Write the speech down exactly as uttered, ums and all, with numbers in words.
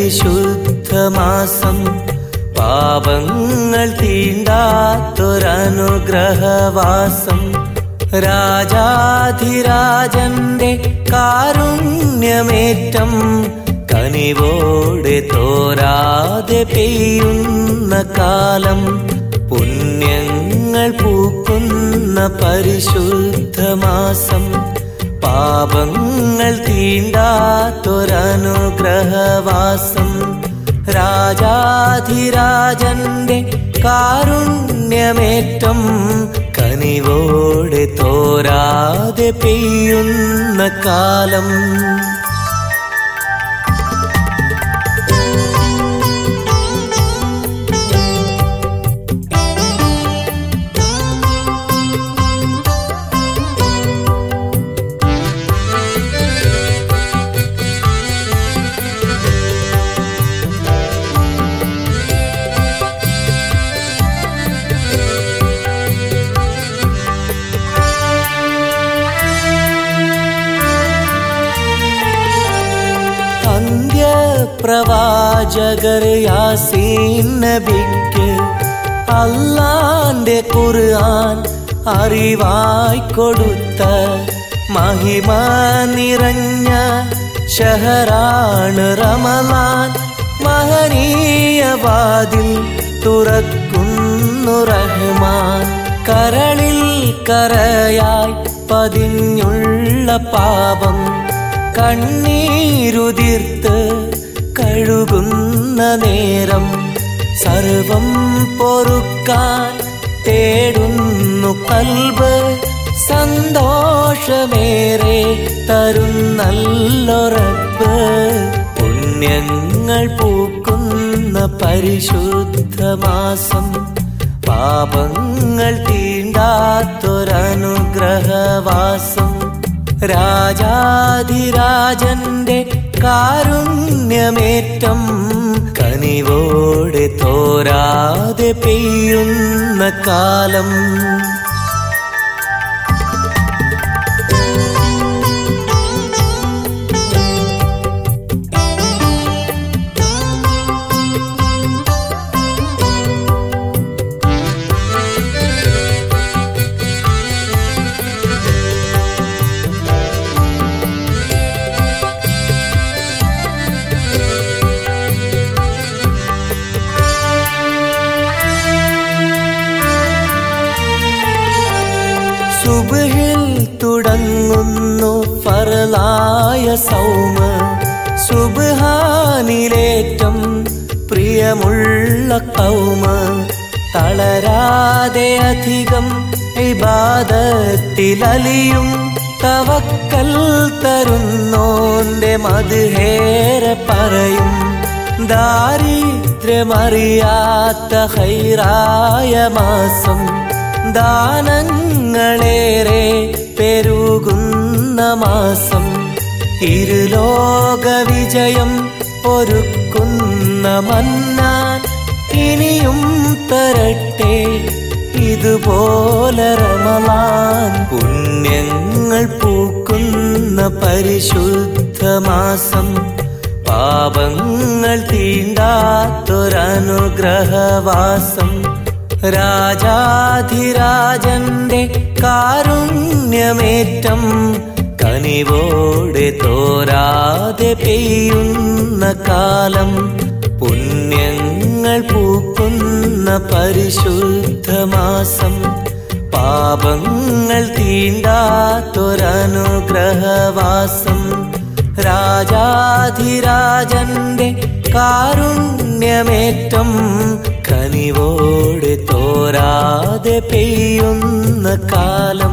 പരിശുദ്ധമാസം പാപങ്ങൾ തീണ്ടാത്തൊരനുഗ്രഹവാസം രാജാധിരാജന്റെ കാരുണ്യമേറ്റം കനിവോടെ തോരാതെ പെയ്യുന്ന കാലം പുണ്യങ്ങൾ പൂക്കുന്ന പരിശുദ്ധമാസം പാപങ്ങൾ തീണ്ടാത്തൊരനുഗ്രഹവാസം രാജാധിരാജന്റെ കാരുണ്യമേറ്റം കനിവോടെ തോരാതെ പെയ്യുന്ന കാലം പ്രവാചകർ യാസീൻ നബിക്ക് അല്ലാന്റെ ഖുർആൻ അറിവായി കൊടുത്ത മഹിമ നിറഞ്ഞ ഷഹറാണ് റമളാൻ മഹനീയ വാതിൽ തുറക്കുന്നു റഹ്മാൻ കരളിൽ കരയായി പതിഞ്ഞുള്ള പാപം കണ്ണീരുതിർത്ത് കഴുകുന്ന നേരം സർവം പൊറുക്കാൻ തേടുന്നു ഖൽബ് സന്തോഷമേറെ തരുന്നല്ലോ റബ്ബ് പുണ്യങ്ങൾ പൂക്കുന്ന പരിശുദ്ധമാസം പാപങ്ങൾ തീണ്ടാത്തൊരനുഗ്രഹവാസം രാജാധിരാജന്റെ കാരുണ്യമേറ്റം കനിവോടെ തോരാതെ പെയ്യുന്ന കാലം സുബ്ഹിൽ തുടങ്ങുന്നു ഫർളായ സൗമ സുബ്ഹാനിലേറ്റം പ്രിയമുള്ള ഖൗമ തളരാതെ അധികം ഇബാദത്തിലലിയും തവക്കൽ തരുന്നോന്റെ മദ്ഹേറെ പറയും ദാരിദ്ര്യമറിയാത്ത ഖൈറായ മാസം ദാനങ്ങളേറെ പെരുകുന്ന മാസം ഇരുലോക വിജയം ഒരുക്കുന്ന മന്നാൻ ഇനിയും തരട്ടെ ഇതുപോലെ റമളാൻ പുണ്യങ്ങൾ പൂക്കുന്ന പരിശുദ്ധമാസം പാപങ്ങൾ തീണ്ടാത്തൊരനുഗ്രഹവാസം രാജാധിരാജന്റെ കാരുണ്യമേറ്റം കനിവോടെ തോരാതെ പെയ്യുന്ന കാലം പുണ്യങ്ങൾ പൂക്കുന്ന പരിശുദ്ധമാസം പാപങ്ങൾ തീണ്ടാത്തൊരനുഗ്രഹവാസം രാജാധിരാജന്റെ കാരുണ്യമേറ്റം കനിവോടെ തോരാതെ പെയ്യുന്ന കാലം